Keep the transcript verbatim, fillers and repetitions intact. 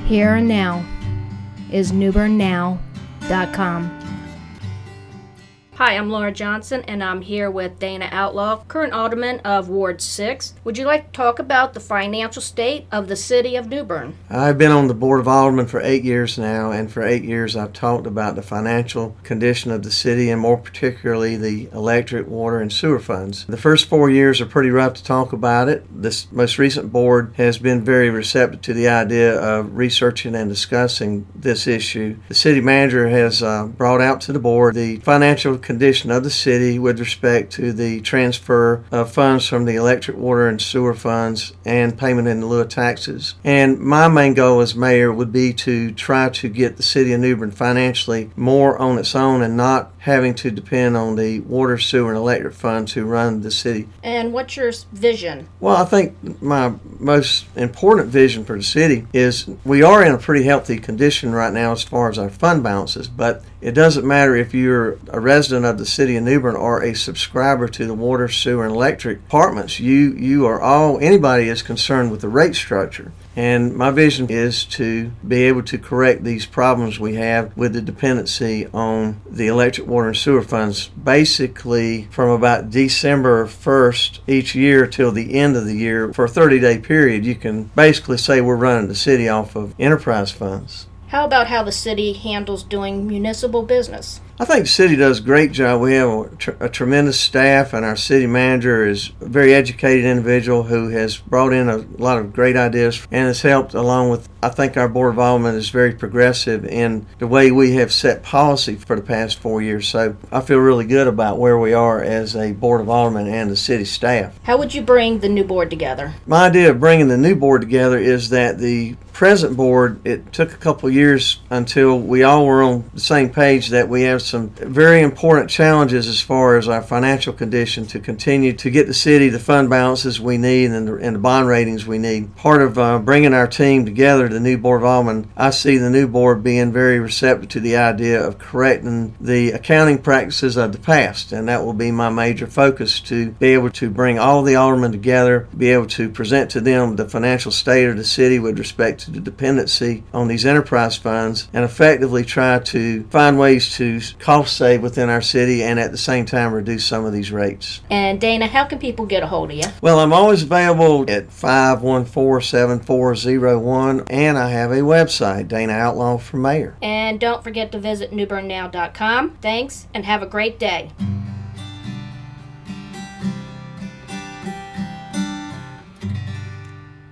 here and now is new bern now dot com. Hi, I'm Laura Johnson, and I'm here with Dana Outlaw, current alderman of Ward six. Would you like to talk about the financial state of the city of New Bern? I've been on the Board of Aldermen for eight years now, and for eight years I've talked about the financial condition of the city, and more particularly the electric, water, and sewer funds. The first four years are pretty rough to talk about it. This most recent board has been very receptive to the idea of researching and discussing this issue. The city manager has uh, brought out to the board the financial condition of the city with respect to the transfer of funds from the electric, water, and sewer funds and payment in lieu of taxes. And my main goal as mayor would be to try to get the city of New Bern financially more on its own and not having to depend on the water, sewer, and electric fund to run the city. And what's your vision? Well, I think my most important vision for the city is we are in a pretty healthy condition right now as far as our fund balances, but it doesn't matter if you're a resident of the city of New Bern or a subscriber to the water, sewer, and electric departments. You, you are all, anybody is concerned with the rate structure. And my vision is to be able to correct these problems we have with the dependency on the electric, water, and sewer funds, basically from about December first each year till the end of the year. For a thirty-day period, you can basically say we're running the city off of enterprise funds. How about how the city handles doing municipal business? I think the city does a great job. We have a, tr- a tremendous staff, and our city manager is a very educated individual who has brought in a lot of great ideas and has helped along with, I think our Board of Aldermen is very progressive in the way we have set policy for the past four years. So I feel really good about where we are as a Board of Aldermen and the city staff. How would you bring the new board together? My idea of bringing the new board together is that the present board, it took a couple of years until we all were on the same page that we have some very important challenges as far as our financial condition to continue to get the city the fund balances we need and the, and the bond ratings we need. Part of uh, bringing our team together, the new Board of Aldermen, I see the new board being very receptive to the idea of correcting the accounting practices of the past, and that will be my major focus, to be able to bring all the aldermen together, be able to present to them the financial state of the city with respect to the dependency on these enterprise funds, and effectively try to find ways to cost save within our city and at the same time reduce some of these rates. And Dana, how can people get a hold of you? Well, I'm always available at five one four, seven four zero one, and I have a website, Dana Outlaw for Mayor. And don't forget to visit new bern now dot com. Thanks, and have a great day.